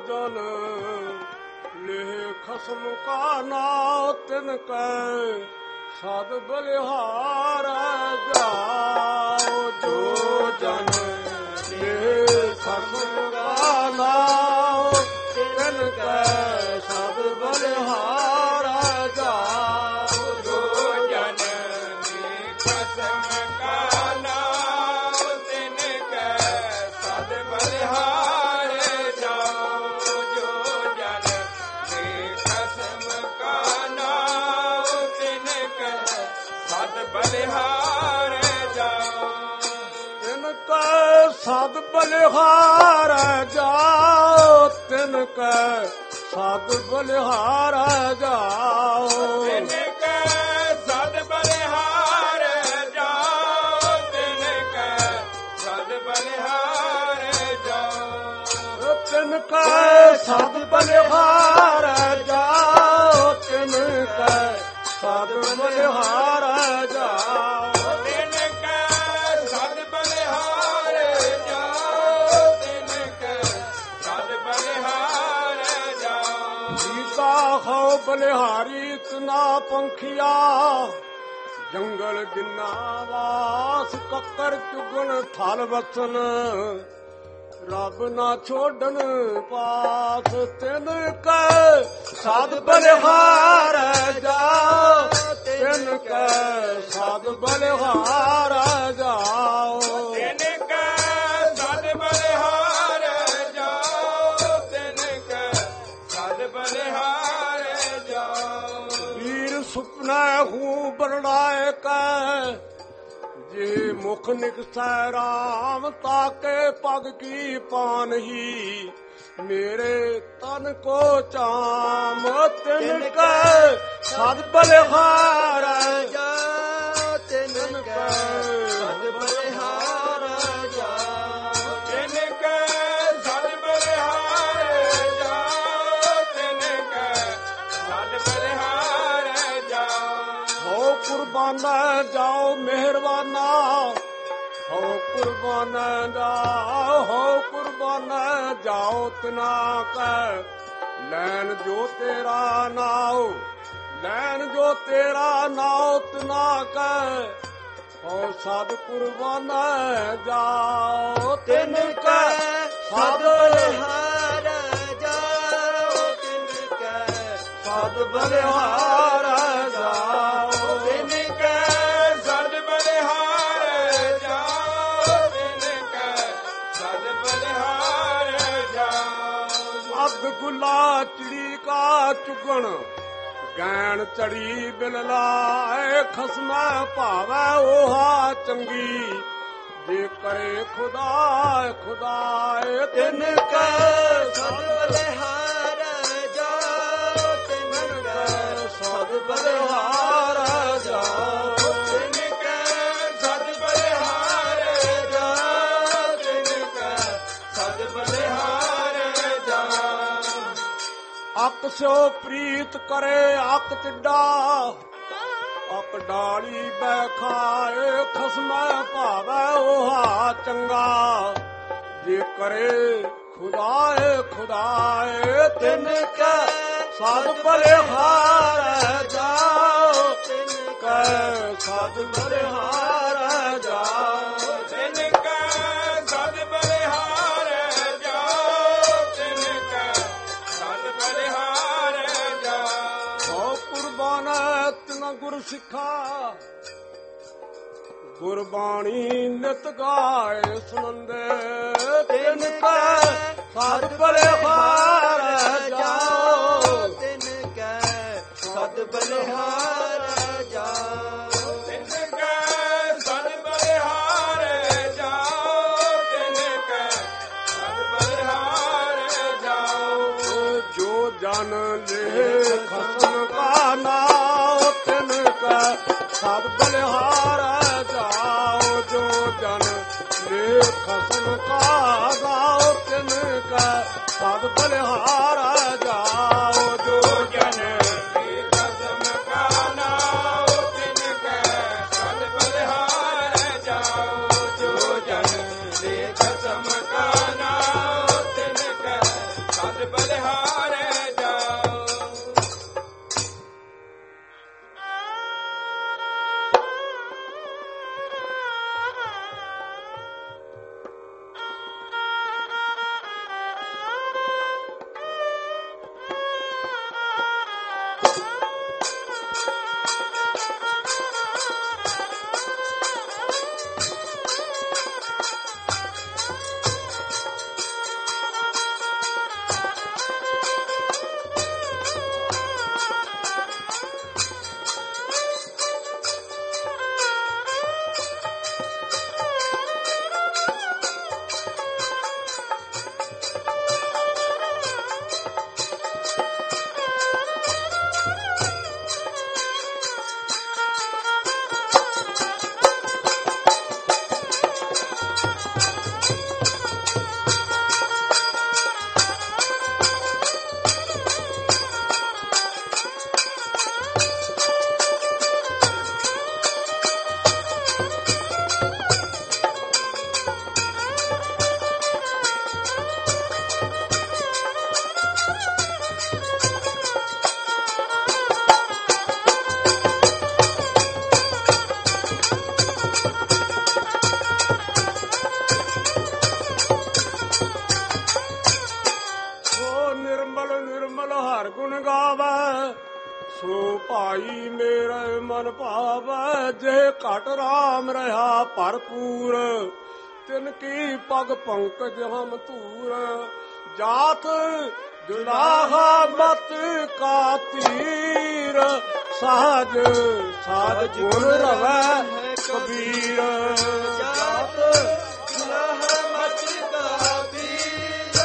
जन लेह खसम का नाव तिनकै सद बलिहार जाओ। जो जन लेह खसम का नाव तिनकै सद बलिहार जाओ। जो जन लेह खसम का नाव तिनकै सद बलिहार जाओ। जो जन लेह खसम का नाव तिनकै सद बलिहार जाओ। तिनकै सद बलिहार जाओ। तिनकै सद बलिहार जाओ। तिनकै सद बलिहार जाओ। तिनकै सद बलिहार जाओ। तिनकै सद बलिहार जाओ। तिनकै सद बलिहार जाओ। तिनकै सद बलिहार जाओ। तिनकै सद बलिहार जाओ। सीता हो बलिहारी तना पंखिया जंगल गिन्ना वास कक्कर चुगन थल वसन रब ना छोड़न पास। तिनकै सद बलिहार जाओ। तिनकै सद बलिहार जाओ। तिनकै सद बलिहार जाओ। तिनकै सद बलिहार जाओ। वीर सुपना हूँ बरड़ाए कै जे मुख निकसै राम ताके पग की पान ही मेरे तन को चाम। तिनकै सद बलिहार जाओ। तिनकै सद बलिहार जाओ। तिनकै सद बलिहार जाओ। तिनकै सद बलिहार जाओ। हो कुर्बान जाओ मेहरबाना। हो कुर्बान जाओ। हो कुर्बान जाओ तना कै लैन जो तेरा नाव। लैन जो तेरा नाव तना कै हो सद कुर्बान जाओ। तिनकै सद बलिहार जाओ। तिनकै सद बलिहार जाओ। तिनकै सद बलिहार जाओ। तिनकै सद बलिहार जाओ। अग गुला चिड़ी का चुगण गैन चढ़ी बिललाए खसमै भावै ओहा चंगी जे करे खुदाए खुदाए। तिनकै सद बलिहार जाओ। तिनकै सद बलिहार जाओ। तिनकै सद बलिहार जाओ। तिनकै सद बलिहार जाओ। अक स्यो प्रीत करे अक टिड्डा अक डाली बैखाए खसमै भावै ओहा चंगा जे करे खुदाए खुदाए। तिनकै सद बलिहार जाओ। तिनकै सद बलिहार जाओ। तिनकै सद बलिहार जाओ। तिनकै सद बलिहार जाओ। हो कुर्बान तना गुर सिखा गुरबाणी नित गाए सुनंदे। तिनकै सद बलिहार जाओ। तिनकै सद बलिहार जाओ। तिनकै सद बलिहार जाओ। तिनकै सद बलिहार जाओ। जो जन ले खसम का नाव तिनकै सद बलिहार जाओ। जो जन ले खसम का नाव तिनकै सद बलिहार जाओ। जो जन खसम का नाव तिनकै सद बलिहार जाओ। जो जन ले खसम का नाव तिनकै सद ਸੋ ਭਾਈ ਮੇਰੇ ਮਨ ਭਾਵੈ ਜੇ ਘਟ ਰਾਮ ਰਹਾ ਭਰਪੂਰ ਤਿਨ ਕੀ ਪਗ ਪੰਕਜ ਹਮ ਧੂਰ ਜਾਤ ਦੁਲਾਹਾ ਮਤ ਕਾ ਤੀਰ ਸਾਜ ਸਾਧ ਗੁਣ ਰਵੈ ਕਬੀਰ ਜਾਤ ਦੁਲਾਹਾ ਮਤ ਕਾ ਤੀਰ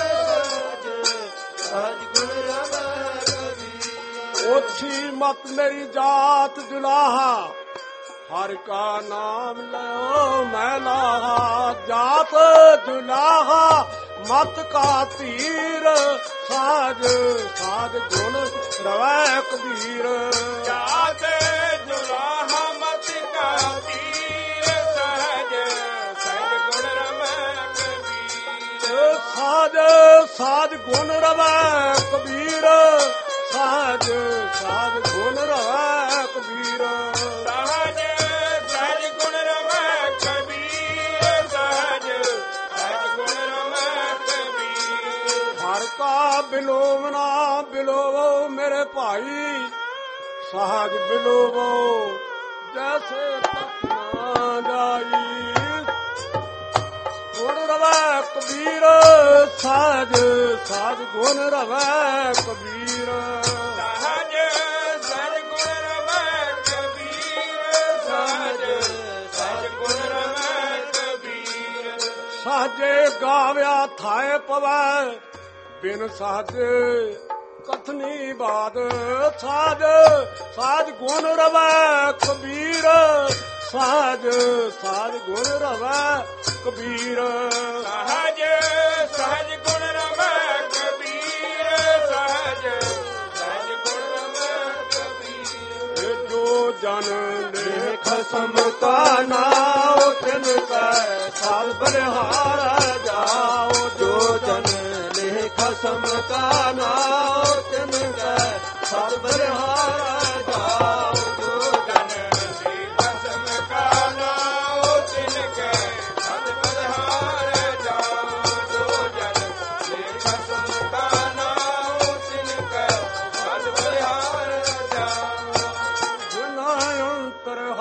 ਸਾਜ ਗੁਣ ਰਵੈ ਕਬੀਰ ਓਛੀ ਮਤ ਮੇਰੀ ਜਾਤ ਦੁਲਾਹਾ ਹਰਿ ਕਾ ਨਾਮ ਲਓ ਮੈਂ ਲਾਹਾ ਜਾਤ ਦੁਲਾਹਾ ਮਤ ਕਾ ਧੀਰ ਸਾਜ ਸਾਧ ਗੁਣ ਰਵੈ ਕਬੀਰ ਜਾਤ ਦੁਲਾਹਾ ਮਤ ਕਾ ਤੀਰ ਸਹਜ ਸਹਜ ਗੁਣ ਰਵੈ ਕਬੀਰ ਸਾਜ ਸਾਧ ਗੁਣ ਰਵੈ ਕਬੀਰ ਸਾਜ ਸਾਧ ਗੁਣ ਰਵੈ ਕਬੀਰ ਸਹਜ ਸਹਜ ਗੁਣ ਰਵੈ ਕਬੀਰ ਸਹਜ ਸਹਜ ਗੁਣ ਰਵੈ ਕਬੀਰ ਹਰ ਕਾ ਬਿਲੋਵ ਨਾ ਬਿਲੋਵੋ ਮੇਰੇ ਭਾਈ ਸਹਜ ਬਿਲੋਵੋ ਜੈਸੇ ਤਪਨਾ ਜਾਈ ਗੁਣ ਰਵੈ ਕਬੀਰ ਸਾਜ ਸਾਜ ਗੁਣ ਰਵੈ ਕਬੀਰ ਸਹਜ ਸਹਜ ਗੁਣ ਰਵੈ ਕਬੀਰ ਸਹਜ ਸਹਜ ਗੁਣ ਰਵੈ ਕਬੀਰ ਸਾਜੇ ਗਾਵਿਆ ਥਾਏ ਪਵੈ ਬਿਨ ਸਾਜੇ ਕਥਨੀ ਬਾਦ ਸਾਜ ਸਾਜ ਗੁਣ ਰਵੈ ਕਬੀਰ ਸਾਜ ਸਾਜ ਗੁਣ ਰਵੈ ਕਬੀਰ ਸਹਜ ਸਹਜ ਗੁਣ ਰਵੈ ਕਬੀਰ ਸਹਜ ਸਹਜ ਗੁਣ ਰਵੈ ਕਬੀਰ ਜੋ ਜਨ ਲੇਖ ਸਮ ਕਾ ਨਾਉ ਤਿਨ ਕੈ ਸਾਲ ਬਲਿਹਾਰਾ